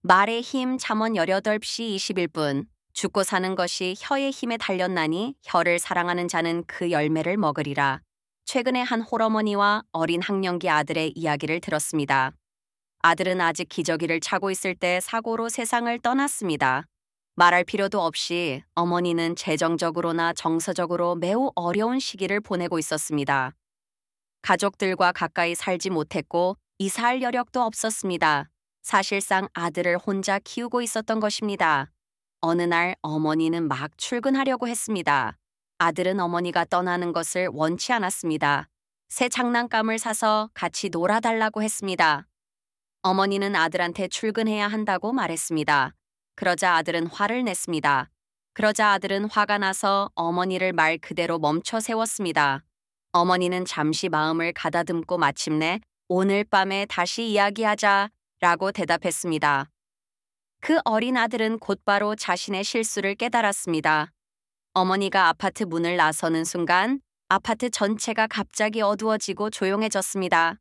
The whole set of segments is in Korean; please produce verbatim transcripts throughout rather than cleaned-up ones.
말의 힘 잠언 열여덟 시 이십일 분. 죽고 사는 것이 혀의 힘에 달렸나니 혀를 사랑하는 자는 그 열매를 먹으리라. 최근에 한 홀어머니와 어린 학령기 아들의 이야기를 들었습니다. 아들은 아직 기저귀를 차고 있을 때 사고로 세상을 떠났습니다. 말할 필요도 없이 어머니는 재정적으로나 정서적으로 매우 어려운 시기를 보내고 있었습니다. 가족들과 가까이 살지 못했고 이사할 여력도 없었습니다. 사실상 아들을 혼자 키우고 있었던 것입니다. 어느 날 어머니는 막 출근하려고 했습니다. 아들은 어머니가 떠나는 것을 원치 않았습니다. 새 장난감을 사서 같이 놀아달라고 했습니다. 어머니는 아들한테 출근해야 한다고 말했습니다. 그러자 아들은 화를 냈습니다. 그러자 아들은 화가 나서 어머니를 말 그대로 멈춰 세웠습니다. 어머니는 잠시 마음을 가다듬고 마침내 오늘 밤에 다시 이야기하자 라고 대답했습니다. 그 어린 아들은 곧바로 자신의 실수를 깨달았습니다. 어머니가 아파트 문을 나서는 순간 아파트 전체가 갑자기 어두워지고 조용해졌습니다.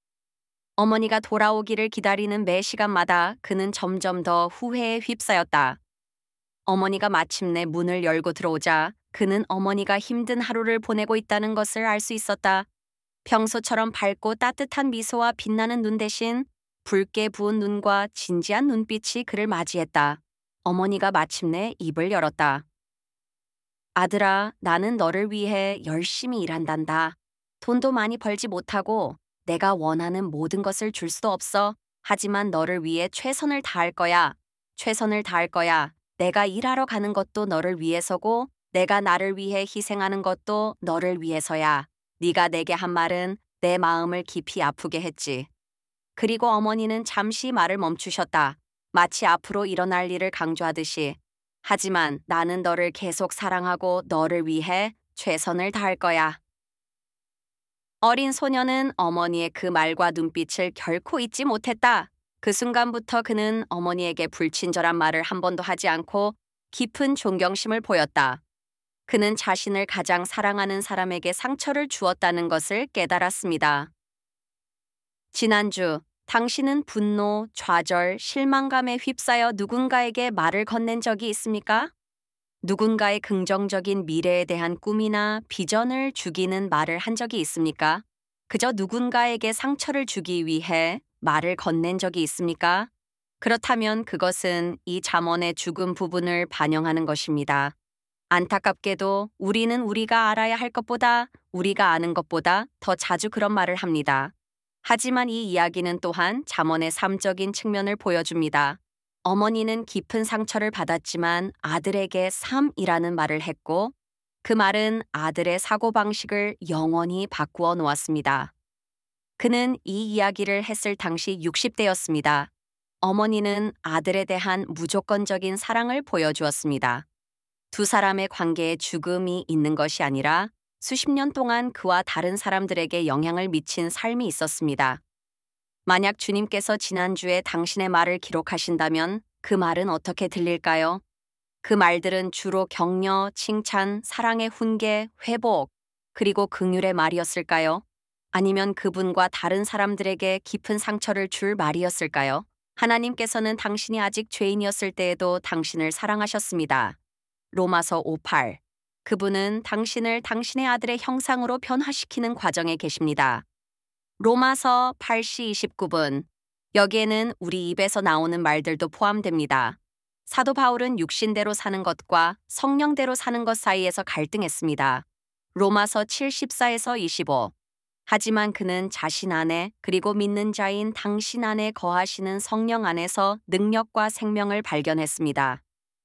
어머니가 돌아오기를 기다리는 매 시간마다 그는 점점 더 후회에 휩싸였다. 어머니가 마침내 문을 열고 들어오자 그는 어머니가 힘든 하루를 보내고 있다는 것을 알 수 있었다. 평소처럼 밝고 따뜻한 미소와 빛나는 눈 대신 붉게 부은 눈과 진지한 눈빛이 그를 맞이했다. 어머니가 마침내 입을 열었다. 아들아, 나는 너를 위해 열심히 일한단다. 돈도 많이 벌지 못하고 내가 원하는 모든 것을 줄 수도 없어. 하지만 너를 위해 최선을 다할 거야. 최선을 다할 거야. 내가 일하러 가는 것도 너를 위해서고 내가 나를 위해 희생하는 것도 너를 위해서야. 네가 내게 한 말은 내 마음을 깊이 아프게 했지. 그리고 어머니는 잠시 말을 멈추셨다. 마치 앞으로 일어날 일을 강조하듯이. 하지만 나는 너를 계속 사랑하고 너를 위해 최선을 다할 거야. 어린 소녀는 어머니의 그 말과 눈빛을 결코 잊지 못했다. 그 순간부터 그는 어머니에게 불친절한 말을 한 번도 하지 않고 깊은 존경심을 보였다. 그는 자신을 가장 사랑하는 사람에게 상처를 주었다는 것을 깨달았습니다. 지난주, 당신은 분노, 좌절, 실망감에 휩싸여 누군가에게 말을 건넨 적이 있습니까? 누군가의 긍정적인 미래에 대한 꿈이나 비전을 죽이는 말을 한 적이 있습니까? 그저 누군가에게 상처를 주기 위해 말을 건넨 적이 있습니까? 그렇다면 그것은 이 잠언의 죽은 부분을 반영하는 것입니다. 안타깝게도 우리는 우리가 알아야 할 것보다 우리가 아는 것보다 더 자주 그런 말을 합니다. 하지만 이 이야기는 또한 잠언의 삶적인 측면을 보여줍니다. 어머니는 깊은 상처를 받았지만 아들에게 삶이라는 말을 했고 그 말은 아들의 사고방식을 영원히 바꾸어 놓았습니다. 그는 이 이야기를 했을 당시 육십 대였습니다. 어머니는 아들에 대한 무조건적인 사랑을 보여주었습니다. 두 사람의 관계에 죽음이 있는 것이 아니라 수십 년 동안 그와 다른 사람들에게 영향을 미친 삶이 있었습니다. 만약 주님께서 지난주에 당신의 말을 기록하신다면 그 말은 어떻게 들릴까요? 그 말들은 주로 격려, 칭찬, 사랑의 훈계, 회복, 그리고 긍휼의 말이었을까요? 아니면 그분과 다른 사람들에게 깊은 상처를 줄 말이었을까요? 하나님께서는 당신이 아직 죄인이었을 때에도 당신을 사랑하셨습니다. 로마서 오 팔. 그분은 당신을 당신의 아들의 형상으로 변화시키는 과정에 계십니다. 로마서 팔 시 이십구 분. 여기에는 우리 입에서 나오는 말들도 포함됩니다. 사도 바울은 육신대로 사는 것과 성령대로 사는 것 사이에서 갈등했습니다. 로마서 칠 십사에서 이십오. 하지만 그는 자신 안에 그리고 믿는 자인 당신 안에 거하시는 성령 안에서 능력과 생명을 발견했습니다.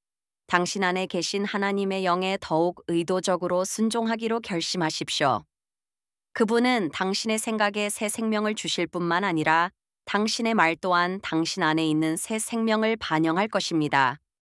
당신 안에 계신 하나님의 영에 더욱 의도적으로 순종하기로 결심하십시오. 그분은 당신의 생각에 새 생명을 주실 뿐만 아니라 당신의 말 또한 당신 안에 있는 새 생명을 반영할 것입니다.